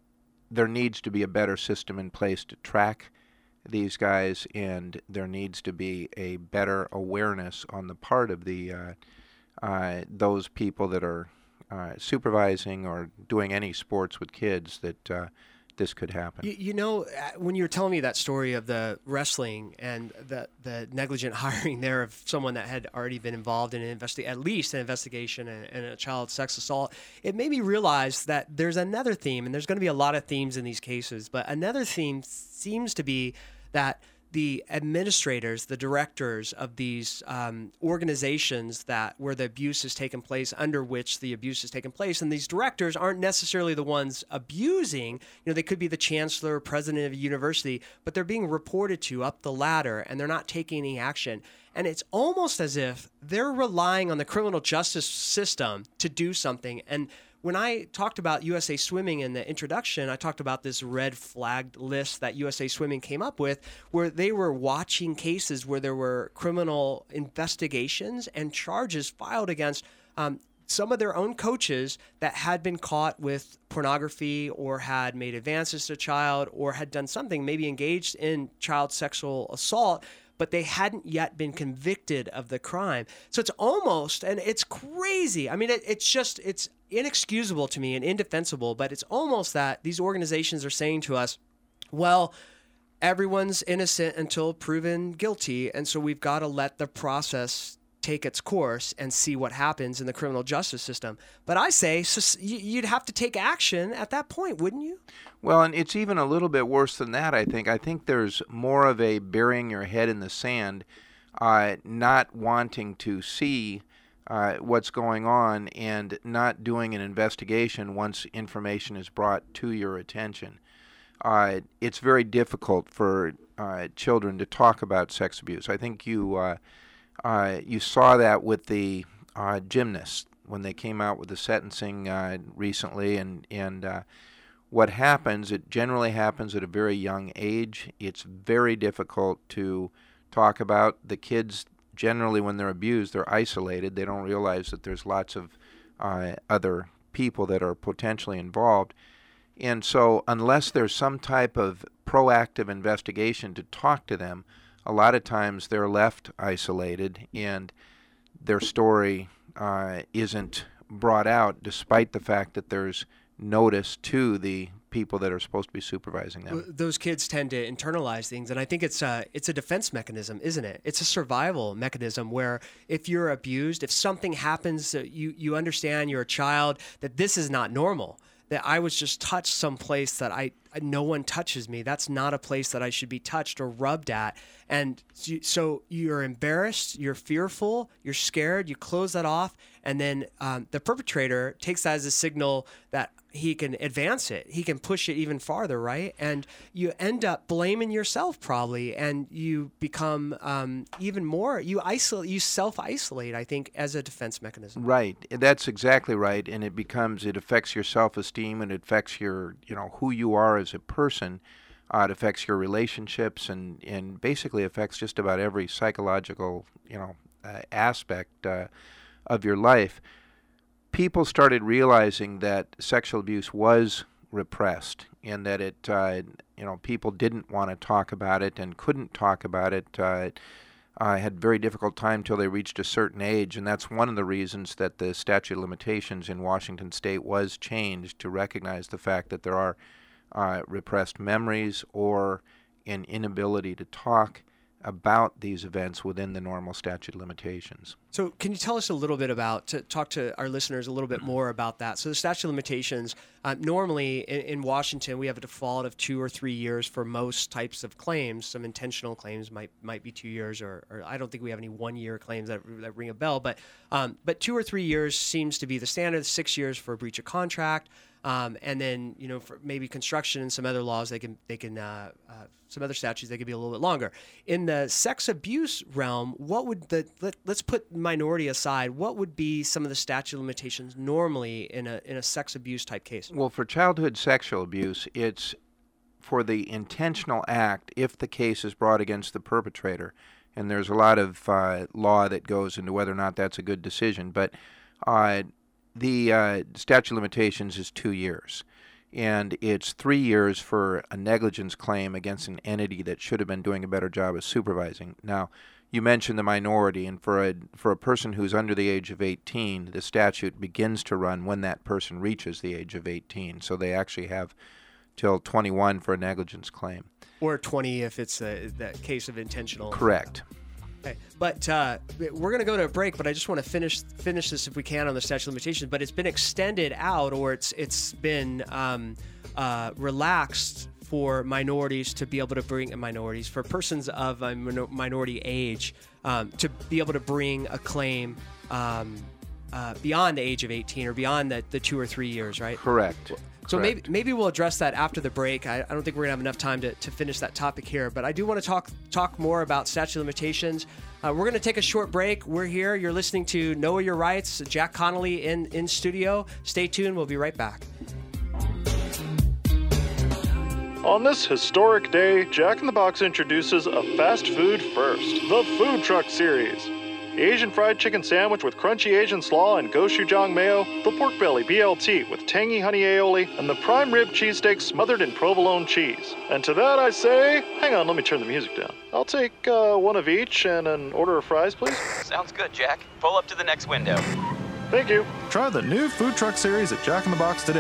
Speaker 7: there needs to be a better system in place to track these guys, and there needs to be a better awareness on the part of the uh, uh, those people that are uh, supervising or doing any sports with kids that uh, this could happen.
Speaker 2: You, you know, when you were telling me that story of the wrestling and the the negligent hiring there of someone that had already been involved in an investi- at least an investigation and, and a child sex assault, it made me realize that there's another theme, and there's going to be a lot of themes in these cases, but another theme seems to be that the administrators, the directors of these um, organizations that where the abuse has taken place, under which the abuse has taken place, and these directors aren't necessarily the ones abusing. You know, they could be the chancellor or president of a university, but they're being reported to up the ladder, and they're not taking any action. And it's almost as if they're relying on the criminal justice system to do something. And when I talked about U S A Swimming in the introduction, I talked about this red flagged list that U S A Swimming came up with, where they were watching cases where there were criminal investigations and charges filed against um, some of their own coaches that had been caught with pornography or had made advances to a child or had done something, maybe engaged in child sexual assault, but they hadn't yet been convicted of the crime. So it's almost, and it's crazy. I mean, it, it's just, it's inexcusable to me and indefensible, but it's almost that these organizations are saying to us, Well, everyone's innocent until proven guilty, and so we've got to let the process take its course and see what happens in the criminal justice system. But I say so you'd have to take action at that point, wouldn't you?
Speaker 7: Well, and it's even a little bit worse than that, I think. I think there's more of a burying your head in the sand, uh, not wanting to see uh, what's going on and not doing an investigation once information is brought to your attention. Uh, it's very difficult for uh, children to talk about sex abuse. I think you uh, uh, you saw that with the uh, gymnasts when they came out with the sentencing uh, recently, and and uh, what happens, it generally happens at a very young age. It's very difficult to talk about. The kids generally, when they're abused, they're isolated. They don't realize that there's lots of uh, other people that are potentially involved. And so unless there's some type of proactive investigation to talk to them, a lot of times they're left isolated and their story uh, isn't brought out, despite the fact that there's notice to the people that are supposed to be supervising them.
Speaker 2: Those kids tend to internalize things, and I think it's a, it's a defense mechanism, isn't it? It's a survival mechanism where if you're abused, if something happens, you, you understand you're a child, that this is not normal. That I was just touched someplace that I no one touches me. That's not a place that I should be touched or rubbed at. And so you're embarrassed, you're fearful, you're scared, you close that off, and then um, the perpetrator takes that as a signal that he can advance it. He can push it even farther, right? And you end up blaming yourself probably, and you become um, even more, you isolate, you self-isolate, I think, as a defense mechanism.
Speaker 7: Right. That's exactly right. And it becomes, it affects your self-esteem, and it affects your, you know, who you are as a person. Uh, it affects your relationships, and, and basically affects just about every psychological, you know, uh, aspect uh, of your life. People started realizing that sexual abuse was repressed, and that it, uh, you know, people didn't want to talk about it and couldn't talk about it. Uh, uh, had a very difficult time till they reached a certain age, and that's one of the reasons that the statute of limitations in Washington State was changed to recognize the fact that there are uh, repressed memories or an inability to talk about these events within the normal statute of limitations.
Speaker 2: So can you tell us a little bit about, to talk to our listeners a little bit more about that? So the statute of limitations, uh, normally in, in Washington, we have a default of two or three years for most types of claims. Some intentional claims might might be two years, or, or I don't think we have any one-year claims that, that ring a bell, but um, but two or three years seems to be the standard, six years for a breach of contract. Um, and then, you know, for maybe construction and some other laws, they can, they can, uh, uh, some other statutes, they could be a little bit longer. In the sex abuse realm, what would the, let, let's put minority aside, what would be some of the statute of limitations normally in a, in a sex abuse type case?
Speaker 7: Well, for childhood sexual abuse, it's for the intentional act if the case is brought against the perpetrator. And there's a lot of uh, law that goes into whether or not that's a good decision. But uh, The uh, statute of limitations is two years, and it's three years for a negligence claim against an entity that should have been doing a better job of supervising. Now, you mentioned the minority, and for a for a person who's under the age of eighteen, the statute begins to run when that person reaches the age of eighteen. So they actually have till twenty-one for a negligence claim.
Speaker 2: Or twenty if it's a, the case of intentional.
Speaker 7: Correct.
Speaker 2: Okay. But uh, we're going to go to a break, but I just want to finish finish this if we can on the statute of limitations. But it's been extended out, or it's it's been um, uh, relaxed for minorities to be able to bring uh, minorities for persons of a minor- minority age um, to be able to bring a claim um, uh, beyond the age of eighteen or beyond the, the two or three years, right?
Speaker 7: Correct.
Speaker 2: So
Speaker 7: Correct.
Speaker 2: maybe maybe we'll address that after the break. I, I don't think we're going to have enough time to, to finish that topic here, but I do want to talk talk more about statute of limitations. Uh, we're going to take a short break. We're here. You're listening to Know Your Rights. Jack Connolly in, in studio. Stay tuned. We'll be right back.
Speaker 3: On this historic day, Jack in the Box introduces a fast food first, the Food Truck Series. Asian fried chicken sandwich with crunchy Asian slaw and gochujang mayo, the pork belly B L T with tangy honey aioli, and the prime rib cheesesteak smothered in provolone cheese. And to that I say, hang on, let me turn the music down. I'll take uh, one of each and an order of fries, please.
Speaker 4: Sounds good, Jack. Pull up to the next window.
Speaker 3: Thank you. Try the new Food Truck Series at Jack in the Box today.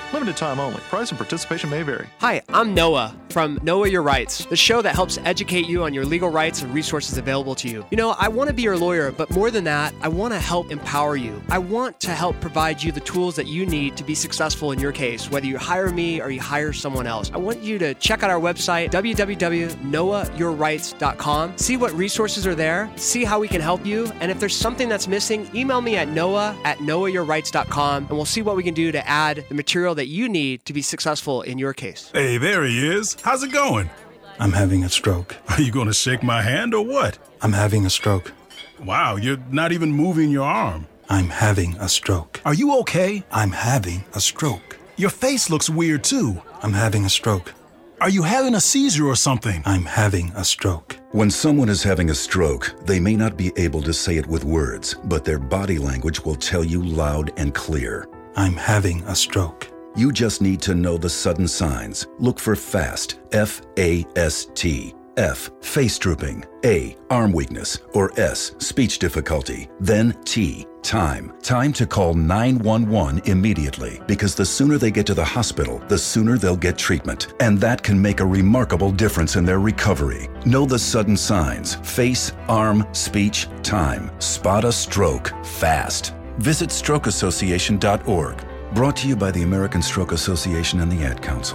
Speaker 3: Limited time only. Price and participation may vary.
Speaker 2: Hi, I'm Noah from Know Your Rights, the show that helps educate you on your legal rights and resources available to you. You know, I want to be your lawyer, but more than that, I want to help empower you. I want to help provide you the tools that you need to be successful in your case, whether you hire me or you hire someone else. I want you to check out our website, w w w dot noah your rights dot com. See what resources are there, see how we can help you, and if there's something that's missing, email me at noah at noah your rights dot com, and we'll see what we can do to add the material that you need to be successful in your case.
Speaker 11: Hey, there he is. How's it going?
Speaker 12: I'm having a stroke.
Speaker 11: Are you going to shake my hand or what?
Speaker 12: I'm having a stroke.
Speaker 11: Wow, you're not even moving your arm.
Speaker 12: I'm having a stroke.
Speaker 11: Are you okay?
Speaker 12: I'm having a stroke.
Speaker 11: Your face looks weird too.
Speaker 12: I'm having a stroke.
Speaker 11: Are you having a seizure or something?
Speaker 12: I'm having a stroke.
Speaker 13: When someone is having a stroke, they may not be able to say it with words, but their body language will tell you loud and clear.
Speaker 12: I'm having a stroke.
Speaker 13: You just need to know the sudden signs. Look for FAST, F A S T. F, face drooping. A, arm weakness. Or S, speech difficulty. Then T, time. Time to call nine one one immediately, because the sooner they get to the hospital, the sooner they'll get treatment. And that can make a remarkable difference in their recovery. Know the sudden signs. Face, arm, speech, time. Spot a stroke fast. Visit stroke association dot org. Brought to you by the American Stroke Association and the Ad Council.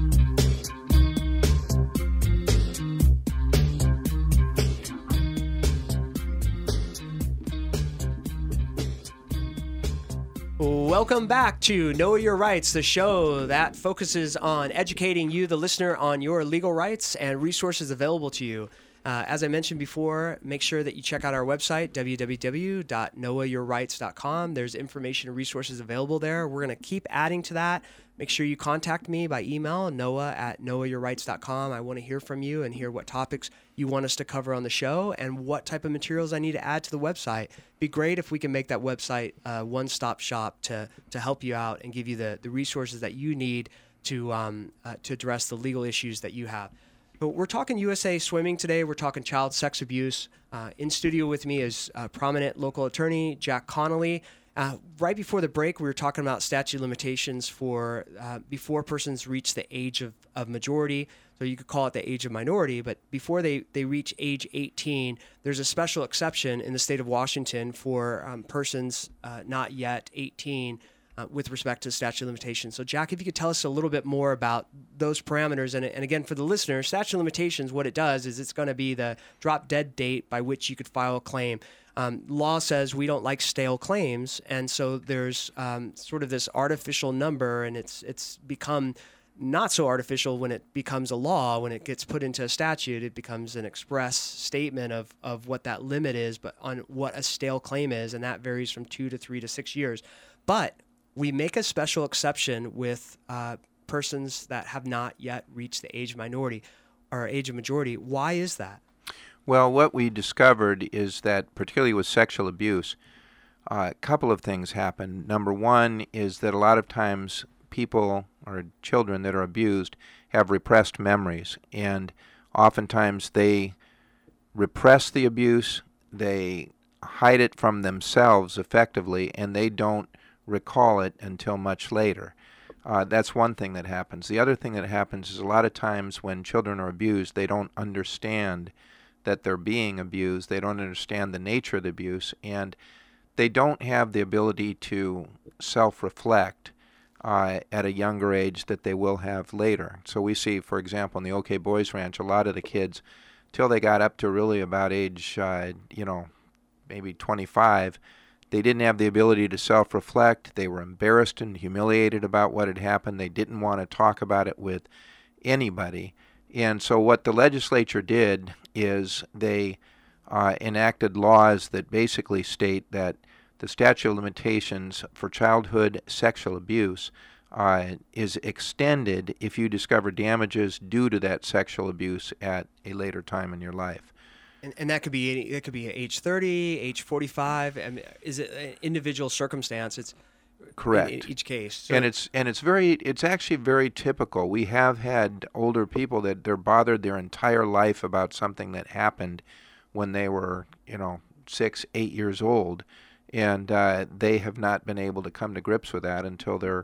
Speaker 2: Welcome back to Know Your Rights, the show that focuses on educating you, the listener, on your legal rights and resources available to you. Uh, as I mentioned before, make sure that you check out our website, w w w dot noah your rights dot com. There's information and resources available there. We're going to keep adding to that. Make sure you contact me by email, noah at noah your rights dot com. I want to hear from you and hear what topics you want us to cover on the show and what type of materials I need to add to the website. It'd be great if we can make that website a one-stop shop to, to help you out and give you the, the resources that you need to, um, uh, to address the legal issues that you have. But we're talking U S A Swimming today. We're talking child sex abuse. Uh, in studio with me is a prominent local attorney, Jack Connolly. Uh, right before the break, we were talking about statute of limitations for uh, before persons reach the age of, of majority. So you could call it the age of minority, but before they, they reach age eighteen, there's a special exception in the state of Washington for um, persons uh, not yet eighteen Uh, with respect to statute of limitations. So, Jack, if you could tell us a little bit more about those parameters. And, and again, for the listener, statute of limitations, what it does is it's going to be the drop dead date by which you could file a claim. Um, law says we don't like stale claims, and so there's um, sort of this artificial number, and it's it's become not so artificial when it becomes a law. When it gets put into a statute, it becomes an express statement of, of what that limit is, but on what a stale claim is, and that varies from two to three to six years. But we make a special exception with uh, persons that have not yet reached the age of minority or age of majority. Why is that?
Speaker 7: Well, what we discovered is that, particularly with sexual abuse, uh, a couple of things happen. Number one is that a lot of times people or children that are abused have repressed memories, and oftentimes they repress the abuse, they hide it from themselves effectively, and they don't recall it until much later. Uh, that's one thing that happens. The other thing that happens is a lot of times when children are abused, they don't understand that they're being abused. They don't understand the nature of the abuse, and they don't have the ability to self-reflect uh, at a younger age that they will have later. So we see, for example, in the OK Boys Ranch, a lot of the kids, till they got up to really about age, uh, you know, maybe twenty-five, they didn't have the ability to self-reflect. They were embarrassed and humiliated about what had happened. They didn't want to talk about it with anybody. And so what the legislature did is they uh, enacted laws that basically state that the statute of limitations for childhood sexual abuse uh, is extended if you discover damages due to that sexual abuse at a later time in your life.
Speaker 2: And, and that could be any, it could be age thirty, age forty-five. I mean, is it an individual circumstance? It's
Speaker 7: correct
Speaker 2: in, in each case. So
Speaker 7: and it's and it's very it's actually very typical. We have had older people that they're bothered their entire life about something that happened when they were, you know, six, eight years old, and uh, they have not been able to come to grips with that until they're,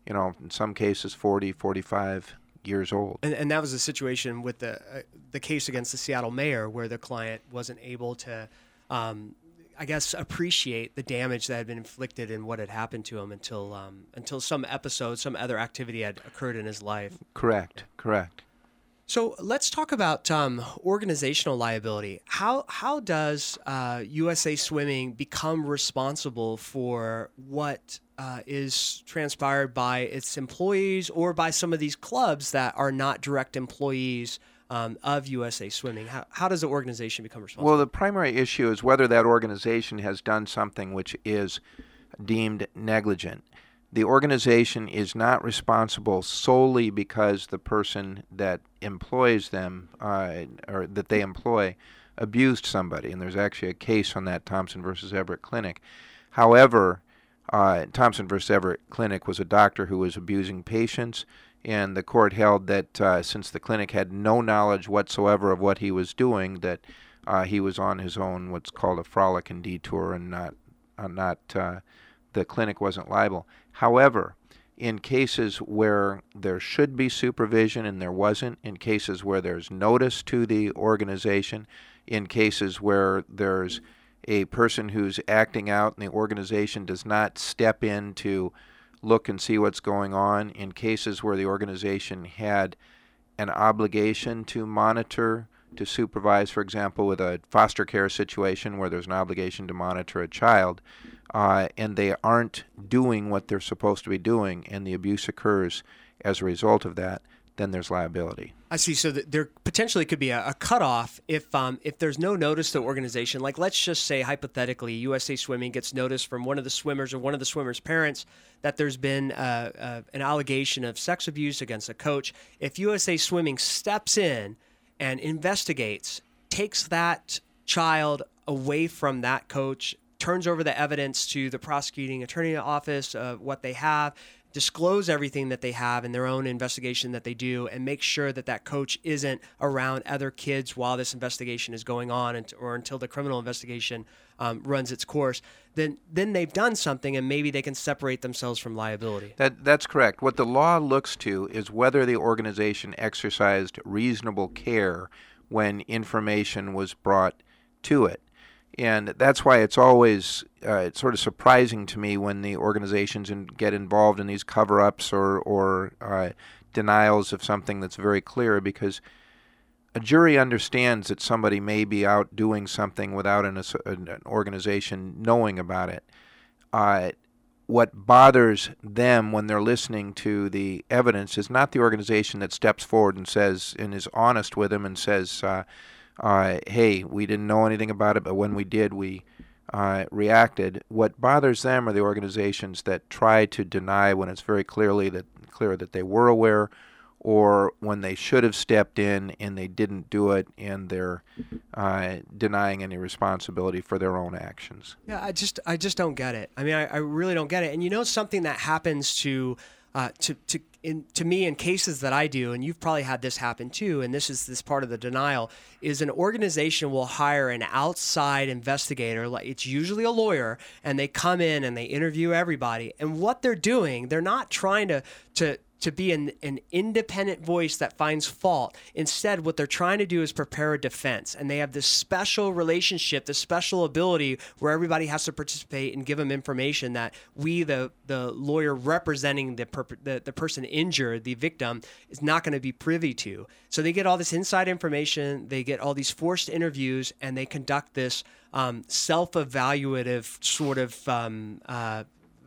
Speaker 7: you know, in some cases forty, forty-five years old.
Speaker 2: And, and that was the situation with the uh, the case against the Seattle mayor, where the client wasn't able to, um, I guess, appreciate the damage that had been inflicted and what had happened to him until um, until some episode, some other activity had occurred in his life.
Speaker 7: Correct, correct.
Speaker 2: So let's talk about um, organizational liability. How how does uh, U S A Swimming become responsible for what uh, is transpired by its employees or by some of these clubs that are not direct employees um, of U S A Swimming? How, how does the organization become responsible?
Speaker 7: Well, the primary issue is whether that organization has done something which is deemed negligent. The organization is not responsible solely because the person that employs them uh, or that they employ abused somebody, and there's actually a case on that, Thompson versus Everett Clinic. However, uh, Thompson versus Everett Clinic was a doctor who was abusing patients, and the court held that uh, since the clinic had no knowledge whatsoever of what he was doing, that uh, he was on his own, what's called a frolic and detour, and not uh, not uh, the clinic wasn't liable. However, in cases where there should be supervision and there wasn't, in cases where there's notice to the organization, in cases where there's a person who's acting out and the organization does not step in to look and see what's going on, in cases where the organization had an obligation to monitor, to supervise, for example, with a foster care situation where there's an obligation to monitor a child, uh, and they aren't doing what they're supposed to be doing, and the abuse occurs as a result of that, then there's liability.
Speaker 2: I see. So that there potentially could be a, a cutoff if um, if there's no notice to the organization. Like, let's just say, hypothetically, U S A Swimming gets notice from one of the swimmers or one of the swimmers' parents that there's been uh, uh, an allegation of sex abuse against a coach. If U S A Swimming steps in and investigates, takes that child away from that coach, turns over the evidence to the prosecuting attorney office of what they have, disclose everything that they have in their own investigation that they do, and make sure that that coach isn't around other kids while this investigation is going on, and, or until the criminal investigation um, runs its course, then then they've done something, and maybe they can separate themselves from liability.
Speaker 7: That That's correct. What the law looks to is whether the organization exercised reasonable care when information was brought to it. And that's why it's always uh, it's sort of surprising to me when the organizations in, get involved in these cover-ups or, or uh, denials of something that's very clear, because a jury understands that somebody may be out doing something without an, an organization knowing about it. Uh, what bothers them when they're listening to the evidence is not the organization that steps forward and says, and is honest with them and says, uh, Uh, hey, we didn't know anything about it, but when we did, we uh, reacted. What bothers them are the organizations that try to deny when it's very clearly that clear that they were aware, or when they should have stepped in and they didn't do it, and they're uh, denying any responsibility for their own actions.
Speaker 2: Yeah, I just I just don't get it. I mean, I, I really don't get it. And you know, something that happens to uh, to to in to me in cases that I do, and you've probably had this happen too, and this is this part of the denial, is an organization will hire an outside investigator, like it's usually a lawyer, and they come in and they interview everybody. And what they're doing, they're not trying to to to be an, an independent voice that finds fault. Instead, what they're trying to do is prepare a defense. And they have this special relationship, this special ability where everybody has to participate and give them information that we, the the lawyer representing the, per, the, the person injured, the victim, is not going to be privy to. So they get all this inside information, they get all these forced interviews, and they conduct this um, self-evaluative sort of um, uh,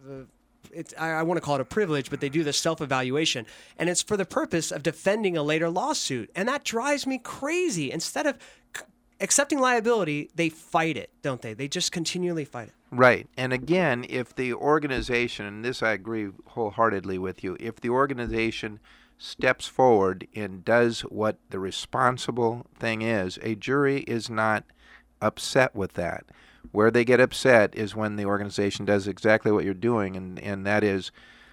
Speaker 2: It's, I, I want to call it a privilege, but they do this self-evaluation, and it's for the purpose of defending a later lawsuit. And that drives me crazy. Instead of c- accepting liability, they fight it, don't they? They just continually fight it.
Speaker 7: Right. And again, if the organization, and this I agree wholeheartedly with you, if the organization steps forward and does what the responsible thing is, a jury is not upset with that. Where they get upset is when the organization does exactly what you're doing, and, and that is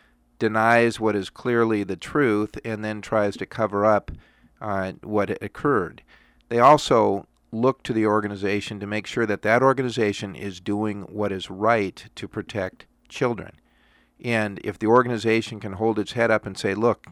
Speaker 7: denies what is clearly the truth and then tries to cover up uh, what occurred. They also look to the organization to make sure that that organization is doing what is right to protect children. And if the organization can hold its head up and say, look,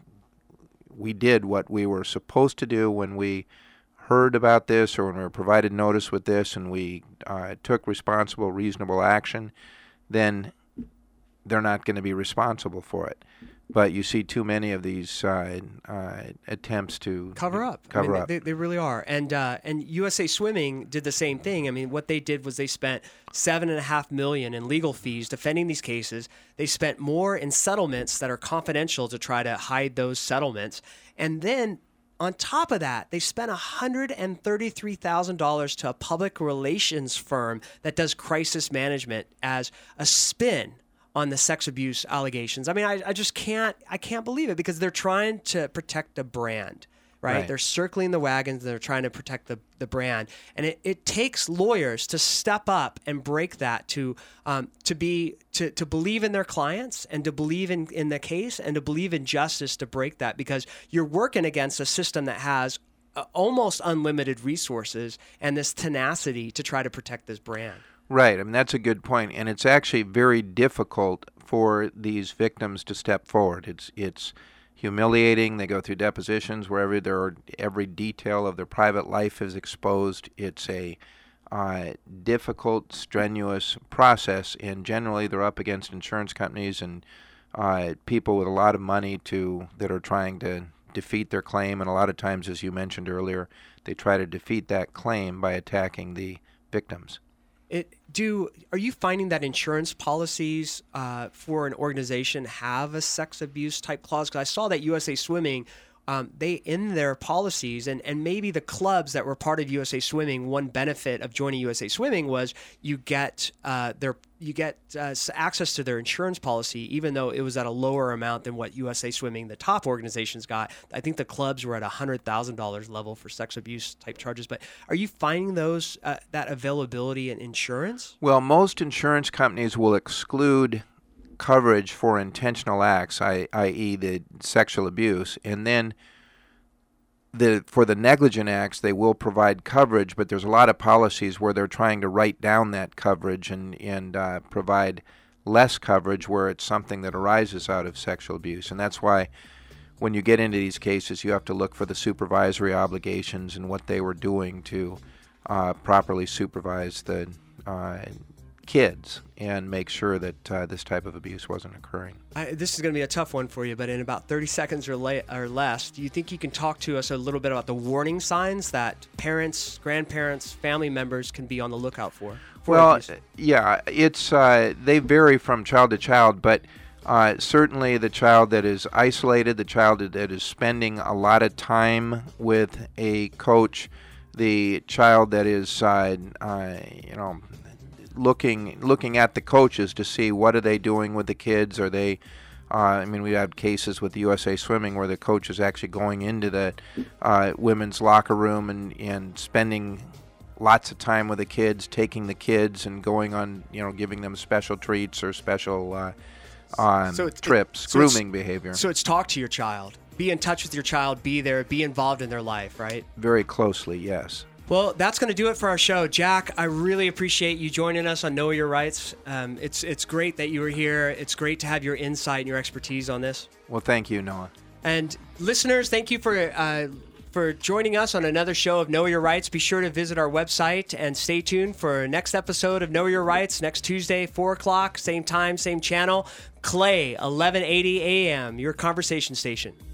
Speaker 7: we did what we were supposed to do when we heard about this or when we were provided notice with this, and we uh, took responsible, reasonable action, then they're not going to be responsible for it. But you see too many of these uh, uh, attempts to
Speaker 2: cover up.
Speaker 7: Cover
Speaker 2: I mean,
Speaker 7: up.
Speaker 2: They, they really are. And uh, and U S A Swimming did the same thing. I mean, what they did was they spent seven and a half million in legal fees defending these cases. They spent more in settlements that are confidential to try to hide those settlements. And then on top of that, they spent one hundred thirty-three thousand dollars to a public relations firm that does crisis management as a spin on the sex abuse allegations. I mean, I, I just can't, I can't believe it, because they're trying to protect the brand, right?
Speaker 7: Right.
Speaker 2: They're circling the wagons. They're trying to protect the, the brand. And it, it takes lawyers to step up and break that, to um, to be, to, to believe in their clients and to believe in, in the case and to believe in justice to break that, because you're working against a system that has uh, almost unlimited resources and this tenacity to try to protect this brand.
Speaker 7: Right. I mean, that's a good point. And it's actually very difficult for these victims to step forward. It's it's humiliating. They go through depositions where every, there every detail of their private life is exposed. It's a uh, difficult, strenuous process. And generally, they're up against insurance companies and uh, people with a lot of money to that are trying to defeat their claim. And a lot of times, as you mentioned earlier, they try to defeat that claim by attacking the victims.
Speaker 2: It, do are you finding that insurance policies uh, for an organization have a sex abuse type clause? Because I saw that U S A Swimming, um, they in their policies, and, and maybe the clubs that were part of U S A Swimming, one benefit of joining U S A Swimming was you get uh, their you get uh, access to their insurance policy, even though it was at a lower amount than what U S A Swimming, the top organizations, got. I think the clubs were at a hundred thousand dollars level for sex abuse type charges. But are you finding those uh, that availability in insurance?
Speaker 7: Well, most insurance companies will exclude coverage for intentional acts, that is the sexual abuse, and then the for the negligent acts they will provide coverage, but there's a lot of policies where they're trying to write down that coverage and, and uh, provide less coverage where it's something that arises out of sexual abuse. And that's why when you get into these cases, you have to look for the supervisory obligations and what they were doing to uh, properly supervise the uh, kids and make sure that uh, this type of abuse wasn't occurring.
Speaker 2: I, this is going to be a tough one for you, but in about thirty seconds or, la- or less, do you think you can talk to us a little bit about the warning signs that parents, grandparents, family members can be on the lookout for? for
Speaker 7: well,
Speaker 2: abuse?
Speaker 7: yeah, it's uh, they vary from child to child, but uh, certainly the child that is isolated, the child that is spending a lot of time with a coach, the child that is, uh, uh, you know, looking looking at the coaches to see what are they doing with the kids. Are they uh, I mean, we had cases with U S A Swimming where the coach is actually going into the uh, women's locker room and, and spending lots of time with the kids, taking the kids and going on, you know, giving them special treats or special uh, um,
Speaker 2: so it's,
Speaker 7: trips,
Speaker 2: so
Speaker 7: grooming
Speaker 2: it's,
Speaker 7: behavior.
Speaker 2: So it's talk to your child. Be in touch with your child. Be there. Be involved in their life, right?
Speaker 7: Very closely, yes.
Speaker 2: Well, that's going to do it for our show. Jack, I really appreciate you joining us on Know Your Rights. Um, it's it's great that you were here. It's great to have your insight and your expertise on this.
Speaker 7: Well, thank you, Noah.
Speaker 2: And listeners, thank you for uh, for joining us on another show of Know Your Rights. Be sure to visit our website and stay tuned for next episode of Know Your Rights next Tuesday, four o'clock, same time, same channel. Clay, eleven eighty a.m., your conversation station.